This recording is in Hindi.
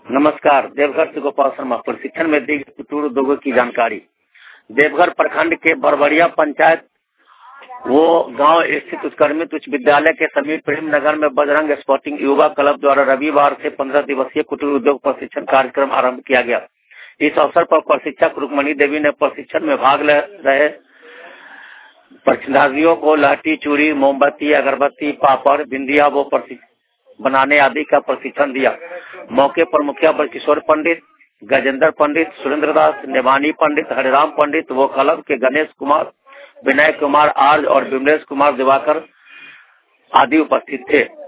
नमस्कार। देवघर से गोपाल शर्मा। प्रशिक्षण में दी गई कुटीर उद्योगों की जानकारी। देवघर प्रखंड के बरबड़िया पंचायत वो गांव स्थित उत्क्रमित उच्च विद्यालय के समीप प्रेम नगर में बजरंग स्पोर्टिंग युवा क्लब द्वारा रविवार से 15 दिवसीय कुटीर उद्योग प्रशिक्षण कार्यक्रम आरंभ किया गया। इस अवसर पर प्रशिक्षक रुक्मणी देवी ने प्रशिक्षण में भाग ले रहे प्रतिभागियों को लाठी, चूड़ी, मोमबत्ती, अगरबत्ती, पापड़, बिंदिया वो बनाने आदि का प्रशिक्षण दिया। मौके पर मुखिया ब्रजकिशोर पंडित, गजेंद्र पंडित, सुरेंद्र दास, नेवानी पंडित, हरिराम पंडित, वो क्लब के गणेश कुमार, विनय कुमार आर्य और विमलेश कुमार दिवाकर आदि उपस्थित थे।